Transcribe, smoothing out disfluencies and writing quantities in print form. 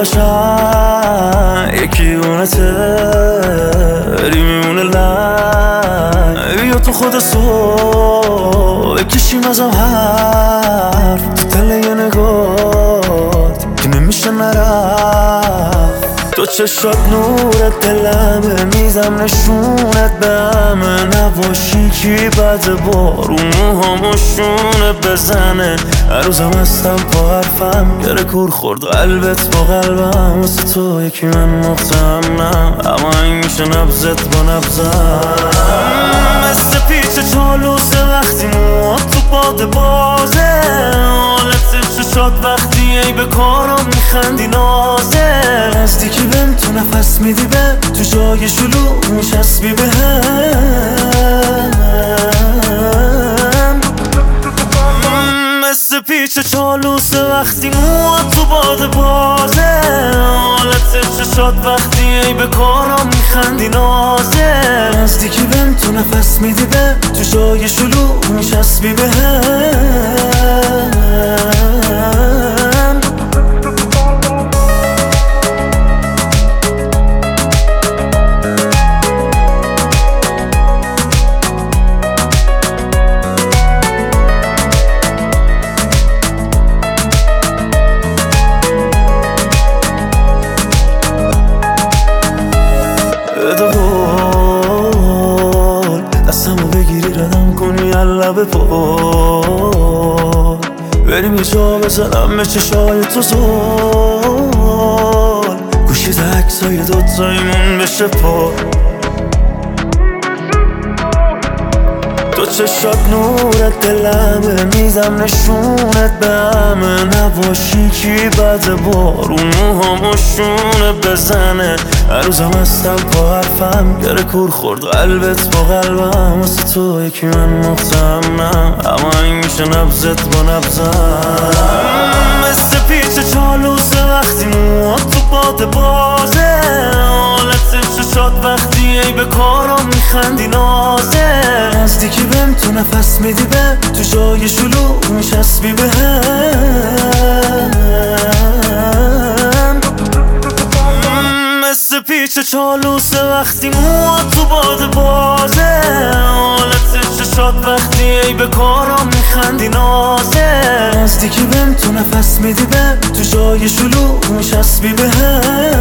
قشنگ یکی اونته بری میمونه لنگ بیا تو خود صبح بکشیم ازم حرف تو تله یه نگات که نمیشه نرفت تو چشات نورت دلمه میزم نشونت به همه نباشی کی بعد بارون موهامو بزنه هر روزم هستم با حرفم گره کور خورد قلبت با قلبم واسه تو یکی من مطمئنم اما این میشه نبزت با نبزم مثل پیچ چالوسه وقتی موهات تو باد بازه حالت چشات وقتی ای به کارم میخندی نازه نزدیکی بهم تو نفس میدی به تو جای شلوغ میچسبی به هم مثل پیچ چالوسه وقتی موهات تو باد بازه حالت چشات وقتی ای به کارم میخندی نازه نزدیکی بهم تو نفس میدی به تو جای شلوغ میچسبی به هم دستمو بگیری ردم کنی لب پا بریم یه جا بزنم به چشای تو زل گوشی ده عکسای دوتایمون بشه پا تو چشات نورت دلمه میزم نشونت به همه نباشی کی بعد بارون موهامو بزنه هر روزم هستم با حرفم گره کور خورد قلبت با قلبم واسه تو یکی من مطمئنم اما این میشه نبزت با نبزم مثل پیچ چالوسه وقتی موهات تو باد بازه حالت چشات وقتی ای به کارم میخندی نازه نزدیکی بهم تو نفس میدی به تو جای شلوغ میچسبی به هم مثل پیچ چالوسه وقتی موهات تو باد بازه حالت چشات وقتی ای به کارم میخندی نازه نزدیکی بهم تو نفس میدی به تو جای شلوغ میچسبی به هم